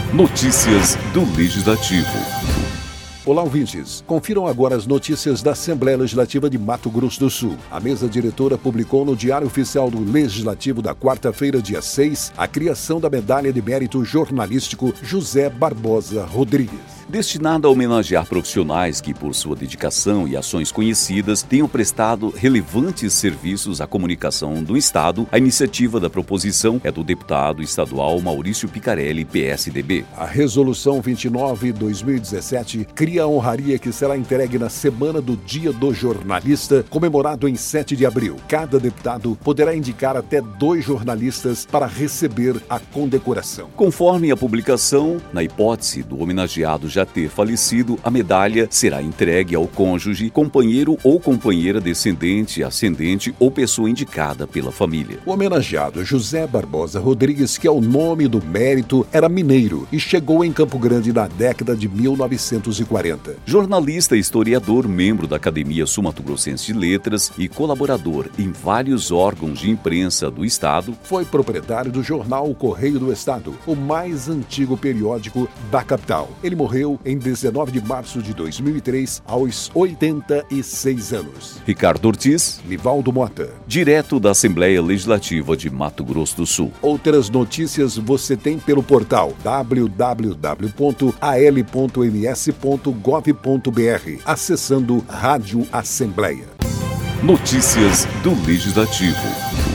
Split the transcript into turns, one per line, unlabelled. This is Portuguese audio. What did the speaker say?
Notícias do Legislativo.
Olá, ouvintes. Confiram agora as notícias da Assembleia Legislativa de Mato Grosso do Sul. A mesa diretora publicou no Diário Oficial do Legislativo da quarta-feira, dia 6, a criação da Medalha de Mérito Jornalístico José Barbosa Rodrigues.
Destinada a homenagear profissionais que, por sua dedicação e ações conhecidas, tenham prestado relevantes serviços à comunicação do Estado, a iniciativa da proposição é do deputado estadual Maurício Picarelli, PSDB.
A Resolução 29/2017 cria a honraria que será entregue na semana do Dia do Jornalista, comemorado em 7 de abril. Cada deputado poderá indicar até 2 jornalistas para receber a condecoração.
Conforme a publicação, na hipótese do homenageado já ter falecido, a medalha será entregue ao cônjuge, companheiro ou companheira descendente, ascendente ou pessoa indicada pela família.
O homenageado José Barbosa Rodrigues, que é o nome do mérito, era mineiro e chegou em Campo Grande na década de 1940.
Jornalista, historiador, membro da Academia Sul-Mato-Grossense de Letras e colaborador em vários órgãos de imprensa do Estado,
foi proprietário do jornal O Correio do Estado, o mais antigo periódico da capital. Ele morreu em 19 de março de 2003, aos 86 anos.
Ricardo Ortiz,
Nivaldo Mota,
direto da Assembleia Legislativa de Mato Grosso do Sul.
Outras notícias você tem pelo portal www.al.ms.gov.br, acessando Rádio Assembleia.
Notícias do Legislativo.